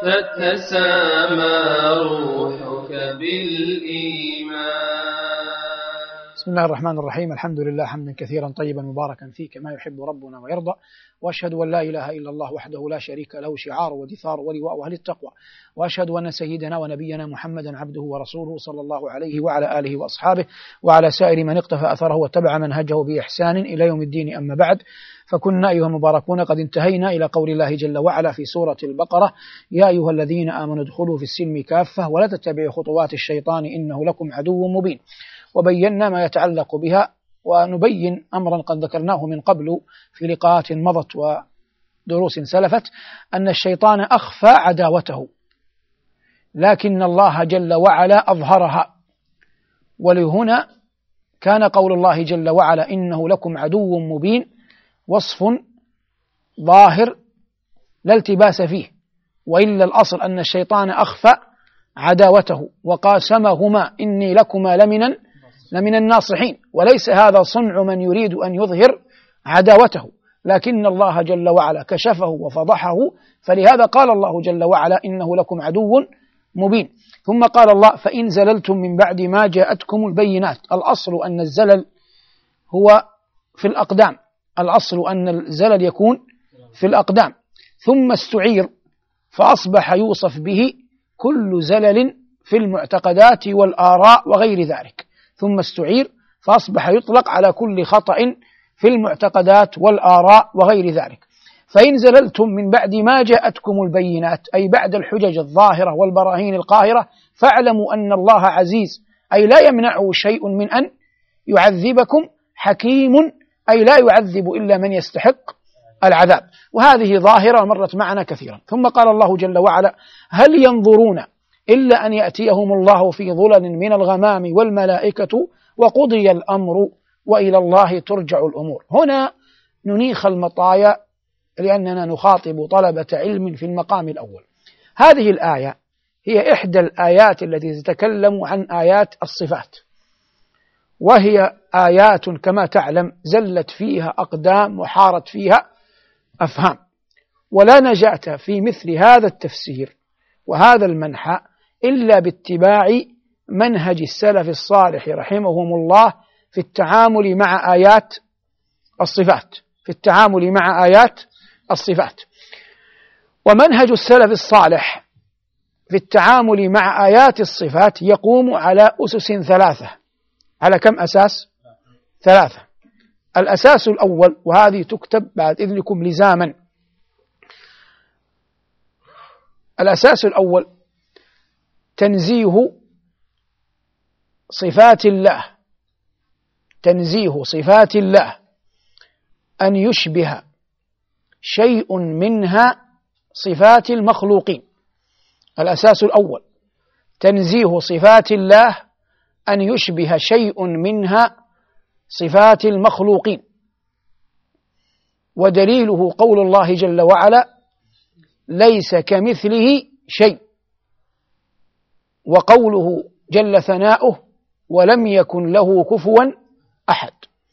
فتسامى روحك بالإيمان. بسم الله الرحمن الرحيم. الحمد لله حمدا كثيرا طيبا مباركا فيه كما يحب ربنا ويرضى، وأشهد أن لا إله إلا الله وحده لا شريك له شعار ودثار ولواء أهل التقوى، وأشهد أن سيدنا ونبينا محمدا عبده ورسوله صلى الله عليه وعلى آله وأصحابه وعلى سائر من اقتفى أثره واتبع منهجه بإحسان إلى يوم الدين. أما بعد، فكنا أيها المباركون قد انتهينا إلى قول الله جل وعلا في سورة البقرة: يا أيها الذين آمنوا ادخلوا في السلم كافة ولا تتبعوا خطوات الشيطان إنه لكم عدو مبين. وبينا ما يتعلق بها، ونبين أمرا قد ذكرناه من قبل في لقاءات مضت ودروس سلفت، أن الشيطان أخفى عداوته، لكن الله جل وعلا أظهرها. ولهنا كان قول الله جل وعلا إنه لكم عدو مبين وصف ظاهر لا التباس فيه، وإلا الأصل أن الشيطان أخفى عداوته وقاسمهما إني لكما لمن الناصحين، وليس هذا صنع من يريد أن يظهر عداوته، لكن الله جل وعلا كشفه وفضحه، فلهذا قال الله جل وعلا إنه لكم عدو مبين. ثم قال الله: فإن زللتم من بعد ما جاءتكم البينات. الأصل أن الزلل هو في الأقدام، الأصل أن الزلل يكون في الأقدام، ثم استعير فأصبح يوصف به كل زلل في المعتقدات والآراء وغير ذلك، ثم استعير فأصبح يطلق على كل خطأ في المعتقدات والآراء وغير ذلك. فإن زللتم من بعد ما جاءتكم البينات، أي بعد الحجج الظاهرة والبراهين القاهرة، فاعلموا أن الله عزيز، أي لا يمنعه شيء من أن يعذبكم، حكيم، أي لا يعذب إلا من يستحق العذاب. وهذه ظاهرة مرت معنا كثيرا. ثم قال الله جل وعلا: هل ينظرون إلا أن يأتيهم الله في ظلل من الغمام والملائكة وقضي الأمر وإلى الله ترجع الأمور. هنا ننيخ المطايا لأننا نخاطب طلبة علم في المقام الأول. هذه الآية هي إحدى الآيات التي تتكلم عن آيات الصفات، وهي آيات كما تعلم زلت فيها أقدام وحارت فيها أفهام، ولا نجاة في مثل هذا التفسير وهذا المنحى إلا باتباع منهج السلف الصالح رحمهم الله في التعامل مع آيات الصفات، ومنهج السلف الصالح في التعامل مع آيات الصفات يقوم على أسس ثلاثة. على كم أساس؟ ثلاثة. الأساس الأول، وهذه تكتب بعد إذنكم لزاما، الأساس الأول تنزيه صفات الله أن يشبه شيء منها صفات المخلوقين. الأساس الأول تنزيه صفات الله أن يشبه شيء منها صفات المخلوقين، ودليله قول الله جل وعلا: ليس كمثله شيء، وقوله جل ثناؤه: ولم يكن له كفوا أحد.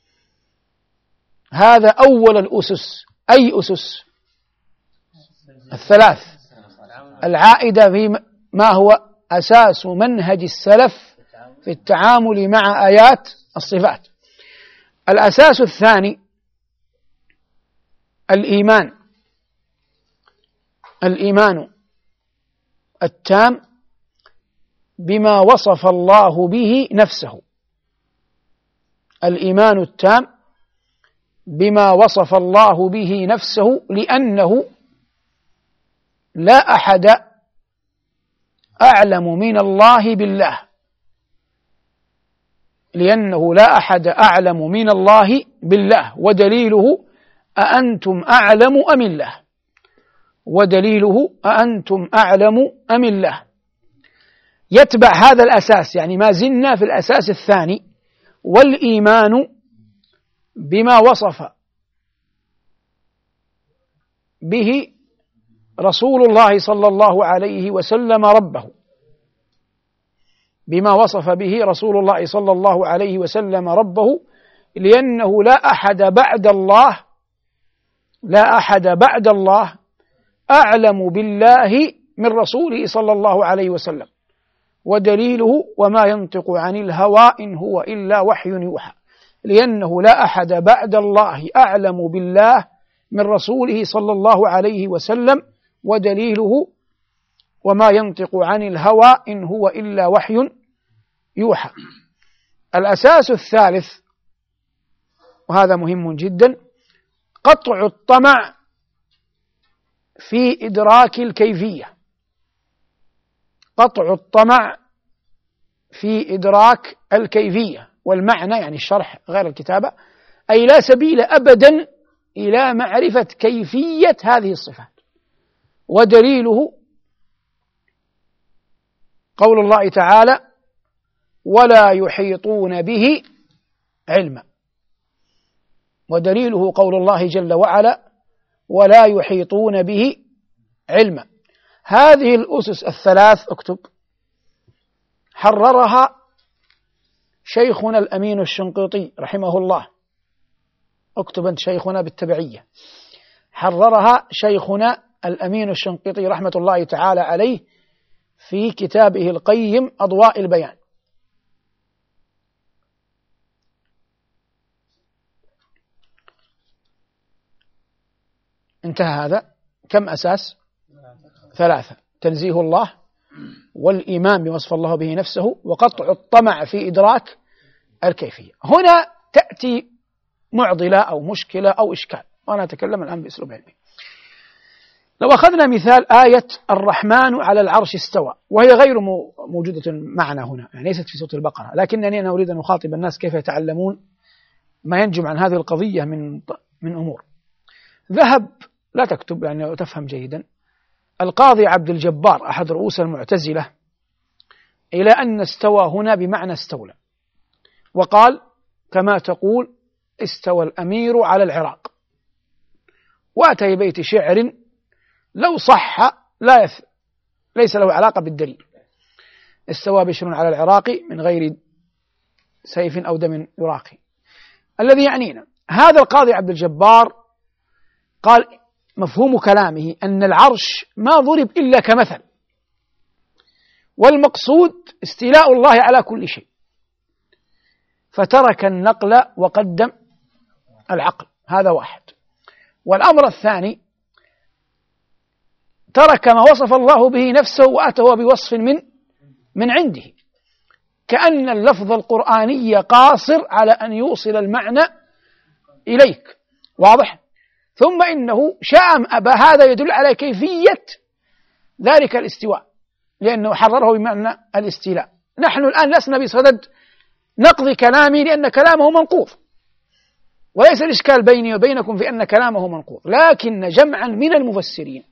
هذا أول الأسس. أي أسس؟ الثلاث العائدة في ما هو أساس منهج السلف في التعامل مع آيات الصفات. الأساس الثاني الإيمان التام بما وصف الله به نفسه. الإيمان التام بما وصف الله به نفسه، لأنه لا أحد أعلم من الله بالله، ودليله أأنتم أعلم أم الله. يتبع هذا الأساس، يعني ما زلنا في الأساس الثاني، والإيمان بما وصف به رسول الله صلى الله عليه وسلم ربه، لأنه لا أحد بعد الله أعلم بالله من رسوله صلى الله عليه وسلم، ودليله وما ينطق عن الهوى إن هو إلا وحي يوحى، لأنه لا أحد بعد الله أعلم بالله من رسوله صلى الله عليه وسلم، ودليله وما ينطق عن الهوى إن هو إلا وحي يوحى. الأساس الثالث، وهذا مهم جدا، قطع الطمع في إدراك الكيفية. قطع الطمع في إدراك الكيفية والمعنى، يعني الشرح غير الكتابة، أي لا سبيل أبدا إلى معرفة كيفية هذه الصفات. ودليله قول الله تعالى: ولا يحيطون به علما. ودليله قول الله جل وعلا: ولا يحيطون به علما. هذه الأسس الثلاث اكتب حررها شيخنا الأمين الشنقيطي رحمه الله. اكتب أنت شيخنا بالتبعية. حررها شيخنا الأمين الشنقيطي رحمة الله تعالى عليه في كتابه القيم أضواء البيان. انتهى هذا. كم أساس؟ 3: تنزيه الله، والإيمان بوصف الله به نفسه، وقطع الطمع في إدراك الكيفية. هنا تأتي معضلة أو مشكلة أو إشكال، وأنا أتكلم الآن بأسلوب علمي. لو أخذنا مثال آية الرحمن على العرش استوى، وهي غير موجودة معنا هنا، يعني ليست في سورة البقرة، لكنني أنا أريد أن أخاطب الناس كيف يتعلمون ما ينجم عن هذه القضية من أمور. ذهب، لا تكتب يعني تفهم جيدا، القاضي عبد الجبار أحد رؤوس المعتزلة إلى أن استوى هنا بمعنى استولى، وقال كما تقول استوى الأمير على العراق، وأتى ببيت شعر لو صح ليس له علاقة بالدليل. استوى بشر على العراق من غير سيف أو دم يراقي. الذي يعنينا هذا القاضي عبد الجبار قال مفهوم كلامه أن العرش ما ضرب إلا كمثل، والمقصود استيلاء الله على كل شيء، فترك النقل وقدم العقل. هذا واحد. والأمر الثاني، ترك ما وصف الله به نفسه وأتى بوصف من عنده، كأن اللفظ القرآني قاصر على أن يوصل المعنى إليك. واضح؟ ثم إنه شاء أم أبى هذا يدل على كيفية ذلك الاستواء، لأنه حرره بمعنى الاستيلاء. نحن الآن لسنا بصدد نقضي كلامي لأن كلامه منقوض، وليس الإشكال بيني وبينكم في أن كلامه منقوض، لكن جمعا من المفسرين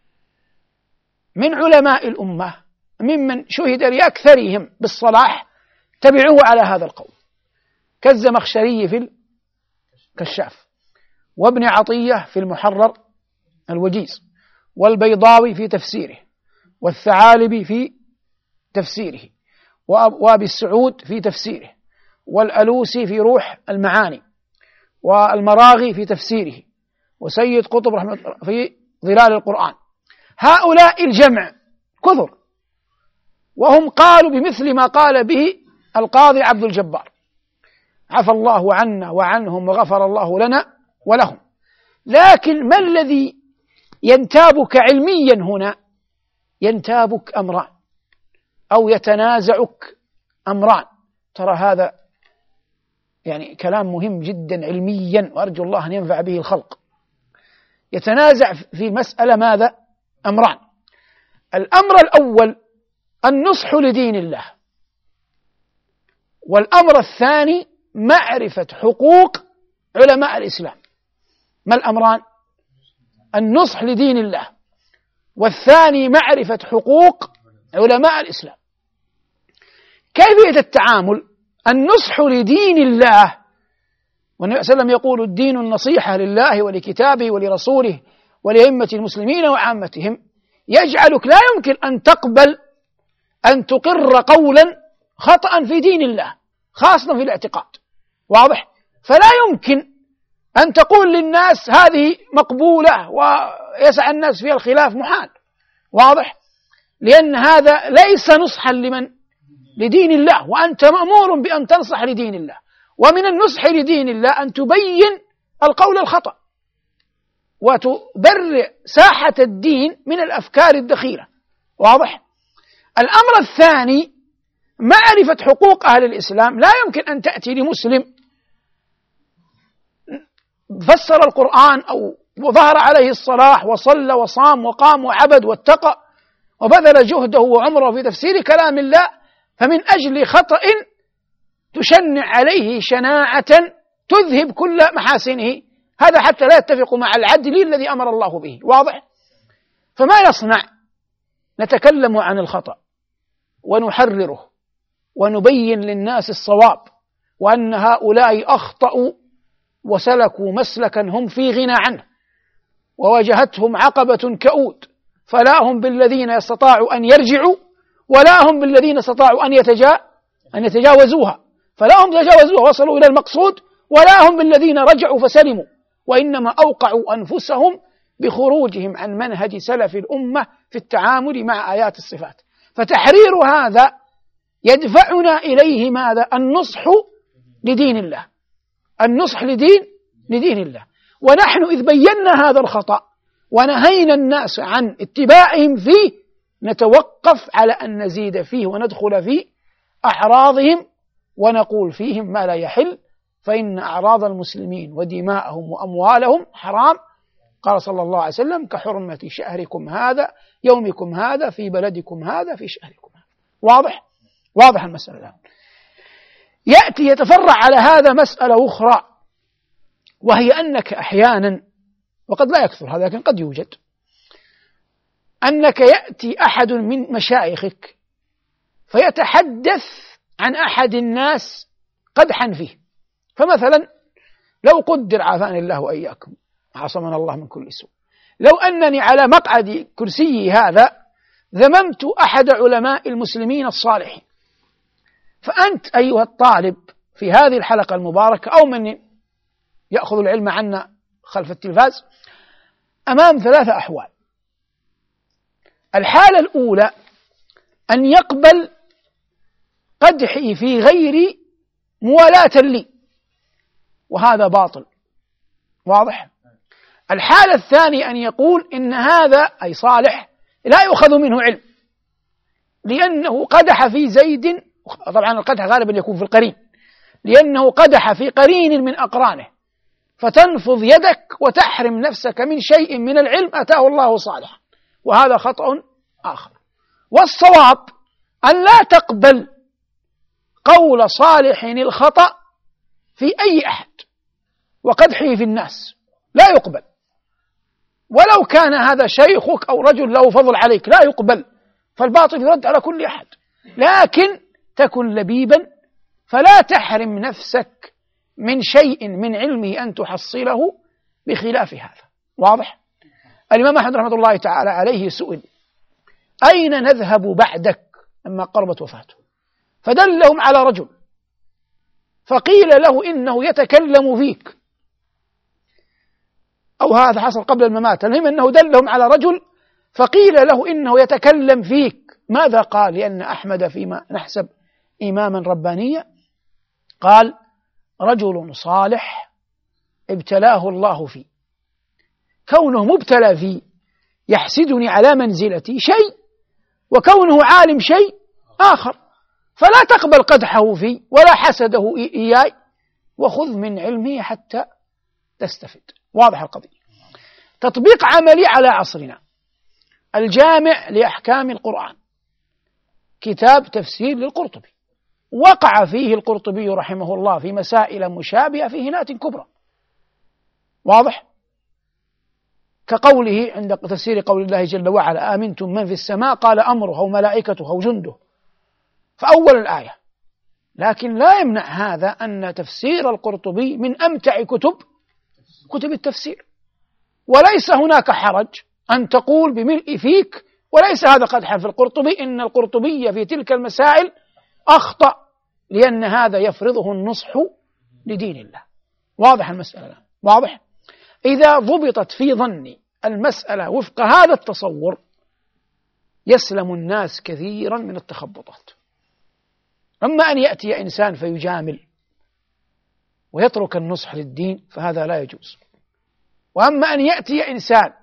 من علماء الأمة ممن شهد لأكثرهم بالصلاح تبعوه على هذا القول، كالزمخشري في الكشاف، وابن عطية في المحرر الوجيز، والبيضاوي في تفسيره، والثعالبي في تفسيره، وأبي السعود في تفسيره، والألوسي في روح المعاني، والمراغي في تفسيره، وسيد قطب رحمه الله في ظلال القرآن. هؤلاء الجمع كثر، وهم قالوا بمثل ما قال به القاضي عبد الجبار، عفى الله عنا وعنهم وغفر الله لنا ولهم. لكن ما الذي ينتابك علميا هنا؟ ينتابك أمران أو يتنازعك أمران. ترى هذا يعني كلام مهم جدا علميا، وأرجو الله أن ينفع به الخلق. يتنازع في مسألة ماذا؟ أمران. الأمر الأول النصح لدين الله، والأمر الثاني معرفة حقوق علماء الإسلام. ما الأمران؟ النصح لدين الله، والثاني معرفة حقوق علماء الإسلام. كيفية التعامل؟ النصح لدين الله، والنبي صلى الله عليه وسلم يقول الدين النصيحة لله ولكتابه ولرسوله ولأئمة المسلمين وعامتهم، يجعلك لا يمكن أن تقبل أن تقر قولا خطأ في دين الله، خاصة في الاعتقاد. واضح؟ فلا يمكن أن تقول للناس هذه مقبولة ويسعى الناس فيها الخلاف، محال. واضح؟ لأن هذا ليس نصحا لدين الله، وأنت مأمور بأن تنصح لدين الله، ومن النصح لدين الله أن تبين القول الخطأ وتبرئ ساحة الدين من الأفكار الدخيلة. واضح؟ الأمر الثاني معرفة حقوق أهل الإسلام. لا يمكن أن تأتي لمسلم فسر القرآن أو وظهر عليه الصلاح وصلى وصام وقام وعبد واتقى وبذل جهده وعمره في تفسير كلام الله، فمن أجل خطأ تشنع عليه شناعة تذهب كل محاسنه، هذا حتى لا يتفق مع العدل الذي أمر الله به. واضح؟ فما يصنع؟ نتكلم عن الخطأ ونحرره ونبين للناس الصواب، وأن هؤلاء أخطأوا وسلكوا مسلكا هم في غنى عنه، وواجهتهم عقبة كؤود، فلا هم بالذين يستطاعوا أن يرجعوا ولا هم بالذين استطاعوا أن يتجاوزوها، فلا هم تجاوزوها وصلوا إلى المقصود ولا هم بالذين رجعوا فسلموا، وإنما أوقعوا أنفسهم بخروجهم عن منهج سلف الأمة في التعامل مع آيات الصفات. فتحرير هذا يدفعنا إليه ماذا؟ النصح لدين الله، النصح لدين الله. ونحن إذ بينا هذا الخطأ ونهينا الناس عن اتباعهم فيه نتوقف على أن نزيد فيه وندخل في أعراضهم ونقول فيهم ما لا يحل، فإن أعراض المسلمين ودماءهم وأموالهم حرام، قال صلى الله عليه وسلم: كحرمة شهركم هذا يومكم هذا في بلدكم هذا في شهركم هذا. واضح؟ واضح المسألة الآن. يأتي يتفرع على هذا مسألة أخرى، وهي أنك أحيانا، وقد لا يكثر هذا لكن قد يوجد، أنك يأتي أحد من مشايخك فيتحدث عن أحد الناس قدحا فيه. فمثلا لو قدر عافاني الله وإياكم عصمنا الله من كل سوء، لو أنني على مقعد كرسي هذا ذممت أحد علماء المسلمين الصالحين، فأنت أيها الطالب في هذه الحلقة المباركة أو من يأخذ العلم عنا خلف التلفاز أمام 3 أحوال. الحالة الأولى أن يقبل قدحي في غير موالاة لي، وهذا باطل. واضح؟ الحالة الثانية أن يقول إن هذا أي صالح لا يؤخذ منه علم لأنه قدح في زيد، طبعا القدح غالبا يكون في القرين، لأنه قدح في قرين من أقرانه، فتنفض يدك وتحرم نفسك من شيء من العلم أتاه الله صالحا، وهذا خطأ آخر. والصواب أن لا تقبل قول صالح الخطأ في أي أحد وقدحه في الناس، لا يقبل، ولو كان هذا شيخك أو رجل له فضل عليك لا يقبل، فالباطل يرد على كل أحد، لكن تكن لبيبا فلا تحرم نفسك من شيء من علمه أن تحصله بخلاف هذا. واضح؟ الإمام أحمد رحمة الله تعالى عليه سئل: أين نذهب بعدك لما قربت وفاته؟ فدلهم على رجل، فقيل له إنه يتكلم فيك، أو هذا حصل قبل الممات، المهم أنه دلهم على رجل فقيل له إنه يتكلم فيك. ماذا قال؟ لأن أحمد فيما نحسب إماما ربانيا قال: رجل صالح ابتلاه الله فيه، كونه مبتلى فيه يحسدني على منزلتي شيء، وكونه عالم شيء آخر، فلا تقبل قدحه فيه ولا حسده إياي، وخذ من علمه حتى تستفد. واضح القضية. تطبيق عملي على عصرنا: الجامع لأحكام القرآن، كتاب تفسير للقرطبي، وقع فيه القرطبي رحمه الله في مسائل مشابهة في هنات كبرى. واضح؟ كقوله عند تفسير قول الله جل وعلا: آمنتم من في السماء قال أمره أو ملائكته أو جنده، فأول الآية. لكن لا يمنع هذا أن تفسير القرطبي من أمتع كتب التفسير، وليس هناك حرج أن تقول بملء فيك وليس هذا قدحا في القرطبي، إن القرطبي في تلك المسائل أخطأ، لأن هذا يفرضه النصح لدين الله. واضح المسألة؟ واضح؟ إذا ضبطت في ظني المسألة وفق هذا التصور يسلم الناس كثيرا من التخبطات. أما أن يأتي إنسان فيجامل ويترك النصح للدين فهذا لا يجوز. وأما أن يأتي إنسان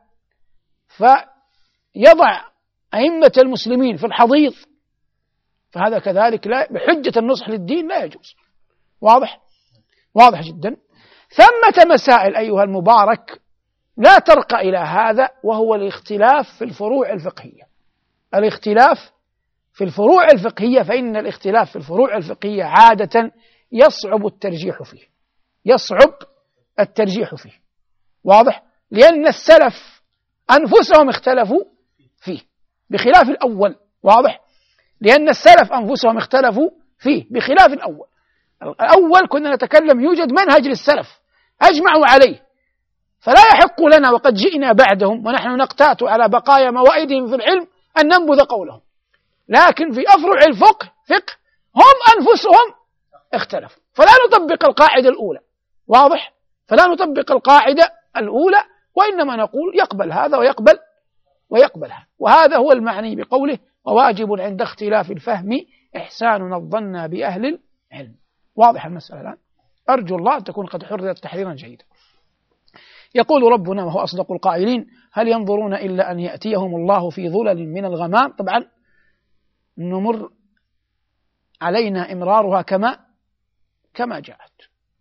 فيضع أئمة المسلمين في الحضيض فهذا كذلك لا، بحجة النصح للدين لا يجوز. واضح؟ واضح جدا. ثمة مسائل أيها المبارك لا ترقى إلى هذا، وهو الاختلاف في الفروع الفقهية. الاختلاف في الفروع الفقهية، فإن الاختلاف في الفروع الفقهية عادة يصعب الترجيح فيه، يصعب الترجيح فيه. واضح؟ لأن السلف أنفسهم اختلفوا فيه بخلاف الأول. واضح؟ لأن السلف أنفسهم اختلفوا فيه بخلاف الأول. الأول كنا نتكلم يوجد منهج للسلف أجمعوا عليه، فلا يحق لنا وقد جئنا بعدهم ونحن نقتات على بقايا موائدهم في العلم أن ننبذ قولهم. لكن في أفرع الفقه هم أنفسهم اختلفوا، فلا نطبق القاعدة الأولى. واضح؟ فلا نطبق القاعدة الأولى، وإنما نقول يقبل هذا ويقبل هذا. وهذا هو المعني بقوله وواجب عند اختلاف الفهم إحسان الظن بأهل العلم. واضح المسألة الآن؟ أرجو الله أن تكون قد حررت تحريرا جيدا. يقول ربنا وهو أصدق القائلين هل ينظرون إلا أن يأتيهم الله في ظلل من الغمام. طبعا نمر علينا إمرارها كما جاءت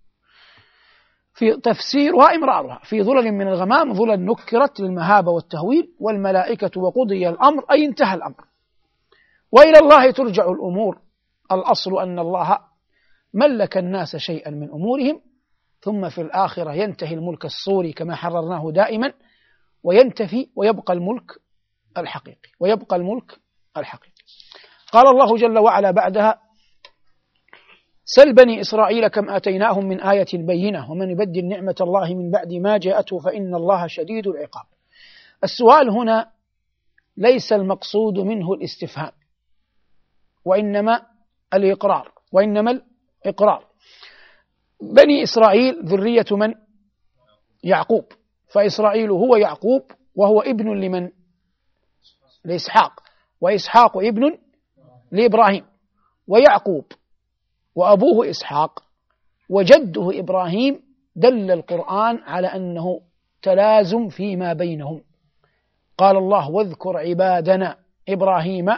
في تفسيرها. إمرارها في ظلل من الغمام، ظلل نكرت للمهابة والتهويل، والملائكة وقضي الأمر أي انتهى الأمر، وإلى الله ترجع الأمور. الأصل أن الله ملك الناس شيئا من أمورهم، ثم في الآخرة ينتهي الملك الصوري كما حررناه دائما، وينتفي ويبقى الملك الحقيقي. قال الله جل وعلا بعدها سل بني إسرائيل كم آتيناهم من آية بينة ومن يبدل نعمة الله من بعد ما جاءته فإن الله شديد العقاب. السؤال هنا ليس المقصود منه الاستفهام، وإنما الإقرار. بني إسرائيل ذرية من؟ يعقوب، فإسرائيل هو يعقوب، وهو ابن لمن؟ لإسحاق، وإسحاق ابن لإبراهيم، ويعقوب وأبوه إسحاق وجده إبراهيم. دل القرآن على أنه تلازم فيما بينهم. قال الله واذكر عبادنا إبراهيم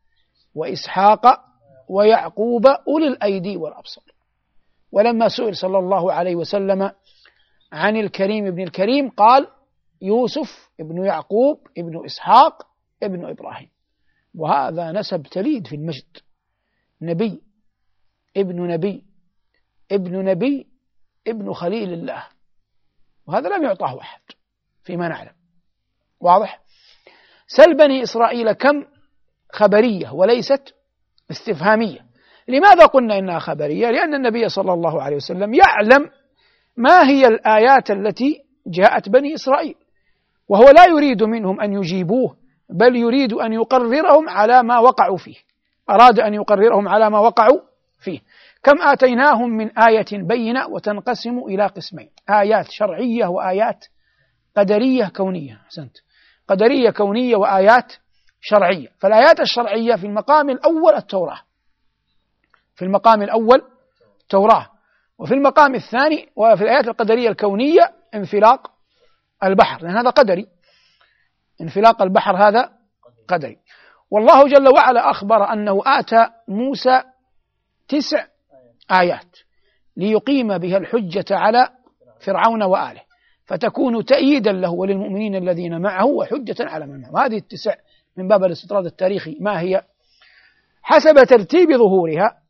وإسحاق ويعقوب أولي الأيدي والأبصار. ولما سئل صلى الله عليه وسلم عن الكريم ابن الكريم قال يوسف ابن يعقوب ابن إسحاق ابن إبراهيم. وهذا نسب تليد في المجد، نبي ابن نبي ابن نبي ابن خليل الله، وهذا لم يعطاه أحد فيما نعلم. واضح؟ سل بني إسرائيل كم خبرية وليست استفهامية. لماذا قلنا إنها خبرية؟ لأن النبي صلى الله عليه وسلم يعلم ما هي الآيات التي جاءت بني إسرائيل، وهو لا يريد منهم أن يجيبوه، بل يريد أن يقررهم على ما وقعوا فيه. أراد أن يقررهم على ما وقعوا فيه. كم آتيناهم من آية بينة، وتنقسم إلى قسمين: آيات شرعية وآيات قدرية كونية. أحسنت، قدرية كونية وآيات شرعية. فالآيات الشرعية في المقام الأول التوراة، في المقام الأول توراة، وفي المقام الثاني وفي الآيات القدرية الكونية انفلاق البحر، لأن هذا قدري، انفلاق البحر هذا قدري. والله جل وعلا أخبر أنه آتى موسى 9 آيات ليقيم بها الحجة على فرعون وآله، فتكون تأييدا له وللمؤمنين الذين معه وحجة على من معه. هذه 9 من باب الاستطراد التاريخي ما هي؟ حسب ترتيب ظهورها: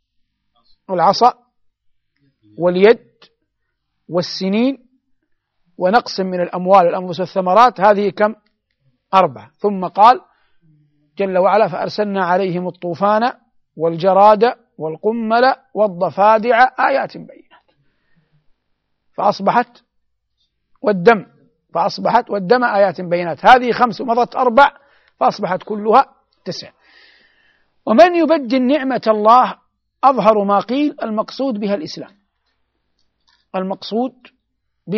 العصا واليد والسنين ونقص من الأموال والأنفس والثمرات. هذه كم؟ 4. ثم قال جل وعلا فأرسلنا عليهم الطوفان والجراد والقمل والضفادع آيات بينات فأصبحت والدم آيات بينات. هذه 5 مضت 4 فأصبحت كلها 9. ومن يبدل نعمة الله أظهر ما قيل المقصود بها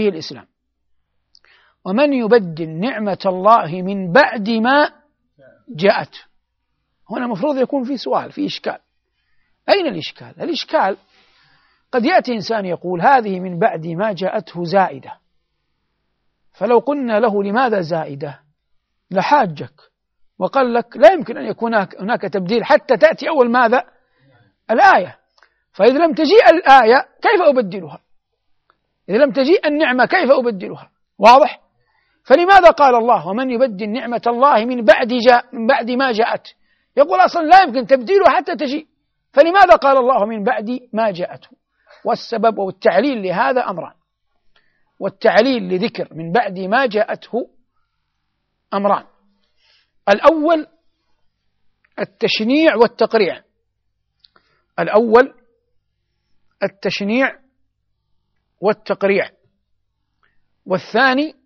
الإسلام. ومن يبدل نعمة الله من بعد ما جاءت. هنا المفروض يكون في سؤال، في إشكال. أين الإشكال؟ الإشكال قد يأتي إنسان يقول هذه من بعد ما جاءته زائدة، فلو قلنا له لماذا زائدة لحاجك وقال لك لا يمكن أن يكون هناك تبديل حتى تأتي أول ماذا؟ الآية. فإذا لم تجيء الآية كيف أبدلها؟ إذا لم تجيء النعمة كيف أبدلها؟ واضح؟ فلماذا قال الله ومن يبدل نعمة الله من بعد ما جاءت؟ يقول أصلا لا يمكن تبديله حتى تجيء، فلماذا قال الله من بعد ما جاءته؟ والسبب والتعليل لهذا أمران، والتعليل لذكر من بعد ما جاءته أمران. الأول التشنيع والتقريع، الأول التشنيع والتقريع، والثاني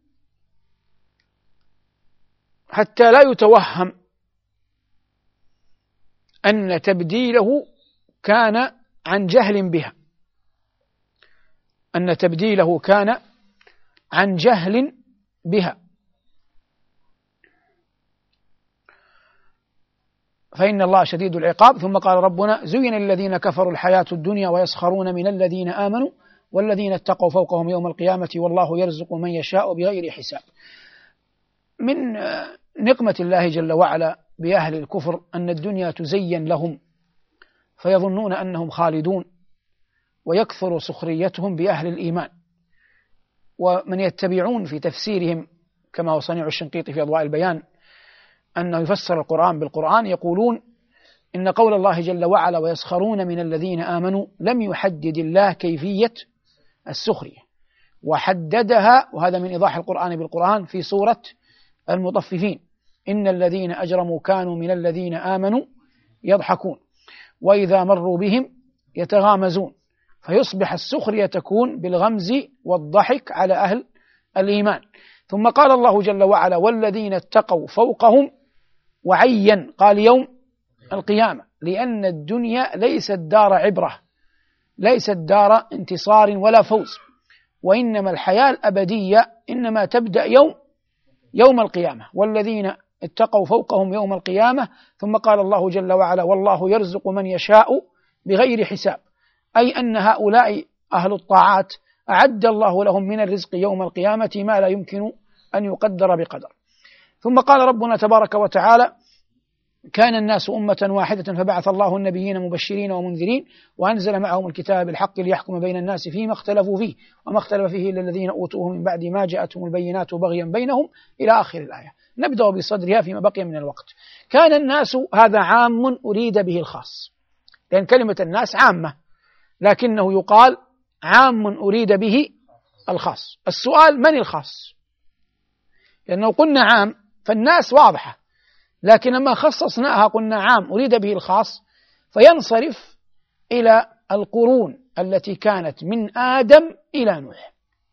حتى لا يتوهم أن تبديله كان عن جهل بها، أن تبديله كان عن جهل بها، فإن الله شديد العقاب. ثم قال ربنا زين الذين كفروا الحياة الدنيا ويسخرون من الذين آمنوا والذين اتقوا فوقهم يوم القيامة والله يرزق من يشاء بغير حساب. من نقمة الله جل وعلا بأهل الكفر أن الدنيا تزين لهم فيظنون أنهم خالدون، ويكثر سخريتهم بأهل الإيمان. ومن يتبعون في تفسيرهم كما هو صنيع الشنقيطي في أضواء البيان أنه يفسر القرآن بالقرآن، يقولون إن قول الله جل وعلا ويسخرون من الذين آمنوا لم يحدد الله كيفية السخرية، وحددها، وهذا من إيضاح القرآن بالقرآن، في سورة المطففين إن الذين أجرموا كانوا من الذين آمنوا يضحكون وإذا مروا بهم يتغامزون، فيصبح السخرية تكون بالغمز والضحك على أهل الإيمان. ثم قال الله جل وعلا والذين اتقوا فوقهم، وعين قال يوم القيامة، لأن الدنيا ليست دار عبرة، ليست دار انتصار ولا فوز، وإنما الحياة الأبدية إنما تبدأ يوم القيامة. والذين اتقوا فوقهم يوم القيامة. ثم قال الله جل وعلا والله يرزق من يشاء بغير حساب، أي أن هؤلاء أهل الطاعات أعد الله لهم من الرزق يوم القيامة ما لا يمكن أن يقدر بقدر. ثم قال ربنا تبارك وتعالى كان الناس أمة واحدة فبعث الله النبيين مبشرين ومنذرين وأنزل معهم الكتاب بالحق ليحكم بين الناس فيما اختلفوا فيه وما اختلف فيه إلا الذين أوتوه من بعد ما جاءتهم البينات بغيا بينهم إلى آخر الآية. نبدأ بصدرها فيما بقي من الوقت. كان الناس هذا عام أريد به الخاص، لأن كلمة الناس عامة لكنه يقال عام أريد به الخاص. السؤال من الخاص؟ لأنه قلنا عام فالناس واضحة، لكن لما خصصناها قلنا عام أريد به الخاص، فينصرف إلى القرون التي كانت من آدم إلى نوح.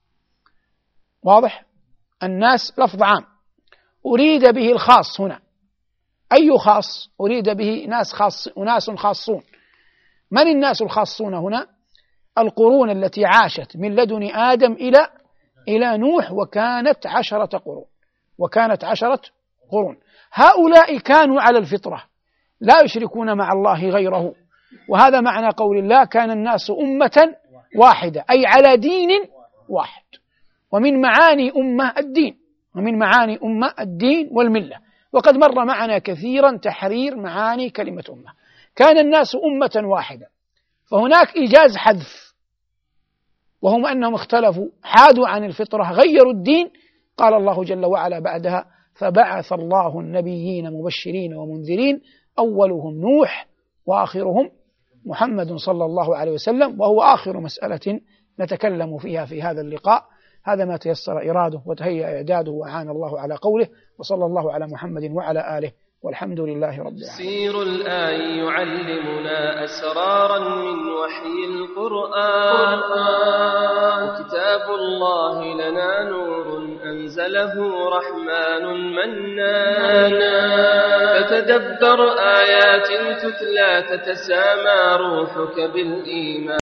واضح؟ الناس لفظ عام أريد به الخاص هنا. أي خاص؟ أريد به أناس خاصون. من الناس الخاصون هنا؟ القرون التي عاشت من لدن آدم إلى نوح، وكانت 10 قرون. هؤلاء كانوا على الفطرة لا يشركون مع الله غيره، وهذا معنى قول الله كان الناس أمة واحدة، أي على دين واحد. ومن معاني أمة الدين والملة، وقد مر معنا كثيرا تحرير معاني كلمة أمة. كان الناس أمة واحدة، فهناك إيجاز حذف، وهم أنهم اختلفوا حادوا عن الفطرة غيروا الدين. قال الله جل وعلا بعدها فبعث الله النبيين مبشرين ومنذرين أولهم نوح وآخرهم محمد صلى الله عليه وسلم، وهو آخر مسألة نتكلم فيها في هذا اللقاء. هذا ما تيسر إراده وتهيأ إعداده وعان الله على قوله، وصلى الله على محمد وعلى آله، والحمد لله رب العالمين. تفسير الآي يعلمنا أسرارا من وحي القرآن، وكتاب الله لنا نور أنزله رحمن منانا، فتدبر آيات تتلى تتسامى روحك بالإيمان.